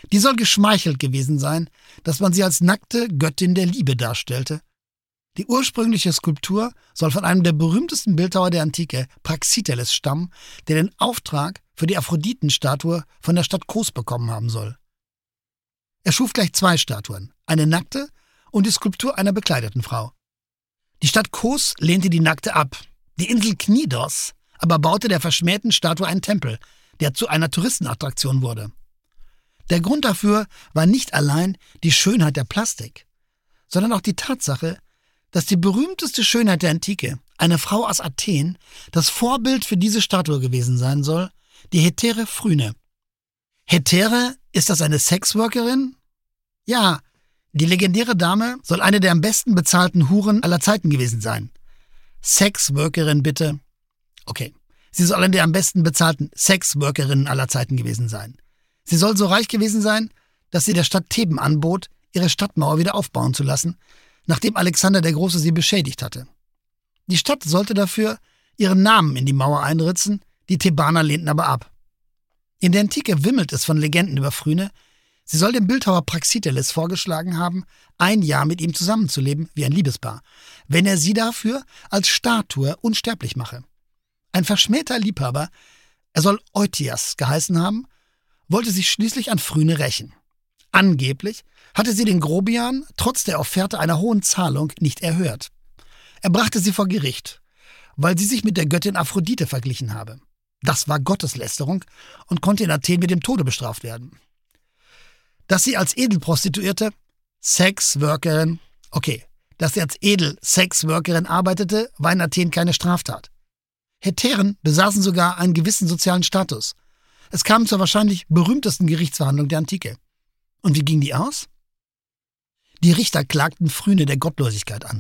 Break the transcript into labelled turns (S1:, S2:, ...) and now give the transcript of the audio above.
S1: Die soll geschmeichelt gewesen sein, dass man sie als nackte Göttin der Liebe darstellte. Die ursprüngliche Skulptur soll von einem der berühmtesten Bildhauer der Antike, Praxiteles, stammen, der den Auftrag für die Aphroditenstatue von der Stadt Kos bekommen haben soll. Er schuf gleich 2 Statuen, eine nackte und die Skulptur einer bekleideten Frau. Die Stadt Kos lehnte die Nackte ab. Die Insel Knidos aber baute der verschmähten Statue einen Tempel, der zu einer Touristenattraktion wurde. Der Grund dafür war nicht allein die Schönheit der Plastik, sondern auch die Tatsache, dass die berühmteste Schönheit der Antike, eine Frau aus Athen, das Vorbild für diese Statue gewesen sein soll, die Hetäre Phryne. Hetäre, ist das eine Sexworkerin? Ja, die legendäre Dame soll eine der am besten bezahlten Huren aller Zeiten gewesen sein. Sexworkerin bitte. Okay, sie soll eine der am besten bezahlten Sexworkerinnen aller Zeiten gewesen sein. Sie soll so reich gewesen sein, dass sie der Stadt Theben anbot, ihre Stadtmauer wieder aufbauen zu lassen, nachdem Alexander der Große sie beschädigt hatte. Die Stadt sollte dafür ihren Namen in die Mauer einritzen, die Thebaner lehnten aber ab. In der Antike wimmelt es von Legenden über Phryne. Sie soll dem Bildhauer Praxiteles vorgeschlagen haben, 1 Jahr mit ihm zusammenzuleben wie ein Liebespaar, wenn er sie dafür als Statue unsterblich mache. Ein verschmähter Liebhaber, er soll Eutias geheißen haben, wollte sich schließlich an Phryne rächen. Angeblich hatte sie den Grobian trotz der Offerte einer hohen Zahlung nicht erhört. Er brachte sie vor Gericht, weil sie sich mit der Göttin Aphrodite verglichen habe. Das war Gotteslästerung und konnte in Athen mit dem Tode bestraft werden. Dass sie als Edelprostituierte, Sexworkerin, dass sie als Edel-Sexworkerin arbeitete, war in Athen keine Straftat. Hetären besaßen sogar einen gewissen sozialen Status. Es kam zur wahrscheinlich berühmtesten Gerichtsverhandlung der Antike. Und wie ging die aus? Die Richter klagten Phryne der Gottlosigkeit an.